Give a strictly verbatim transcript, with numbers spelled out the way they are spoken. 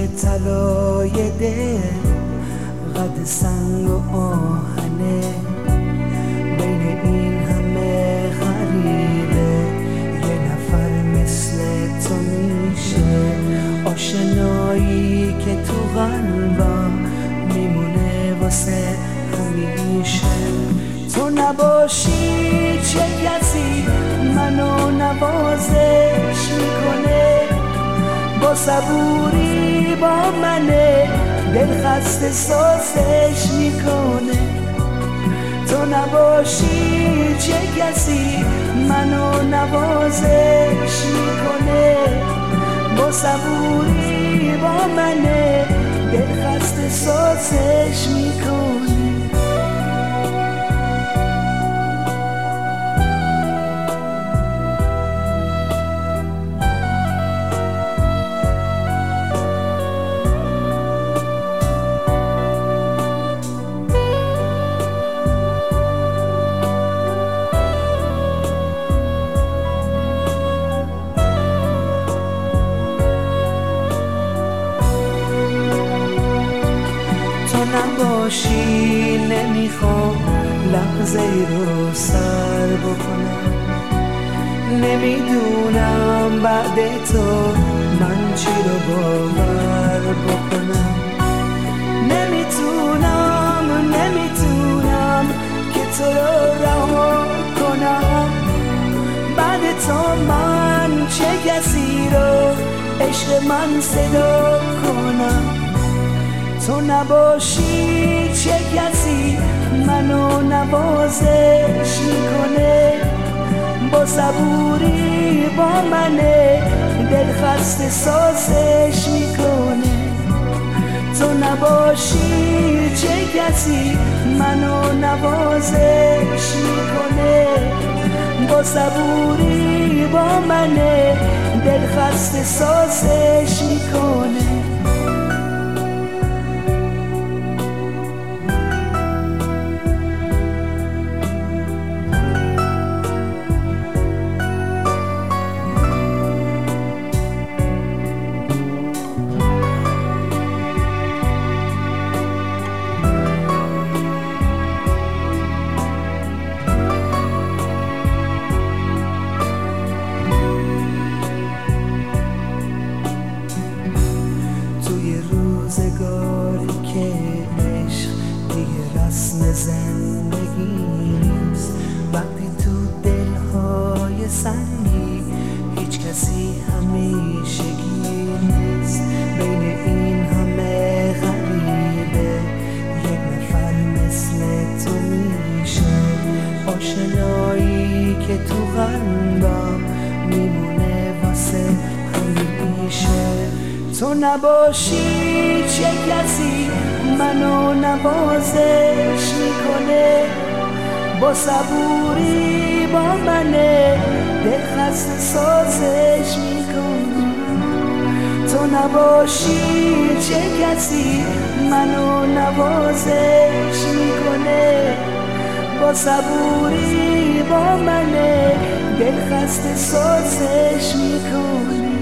طلای دل قد سنگ و آهنه، بین این همه غریبه یه نفر مثل تو میشه. آشنایی که تو قلبم میمونه واسه همیشه. تو نباشی چه کسی منو نوازش میکنه، با صبوری با منه دل خسته سازش میکنه. تو نباشی چه کسی منو نوازش میکنه، با صبوری با منه دل خسته سازش میکنه. نباشی نمیخوام لحظه ای رو سر بکنم، نمیدونم بعد تو من چی رو باور بکنم. نمیتونم نمیتونم که تو رو رها کنم، بعد تو من چه کسی رو عشق من صدا کنم. تو نباشی چه کسی منو نوازش میکنه، با صبوری با منه دل خسته سازش میکنه. تو نباشی چه کسی منو نوازش میکنه، با صبوری با منه دل خسته سازش میکنه. روزگاری که عشق دیگه رسم زندگی نیست، وقتی تو دلهای سنگی هیچ کسی همیشگی نیست. بین این همه غریبه یک نفر مثل تو میشه. آشنایی که تو قلبم میمونه واسه همیشه. تو نباشی چه کسی منو نوازش میکنه، با صبوری با منه دل خسته سازش میکنه. تو نباشی چه کسی منو نوازش میکنه، با صبوری با منه دل خسته سازش میکنه.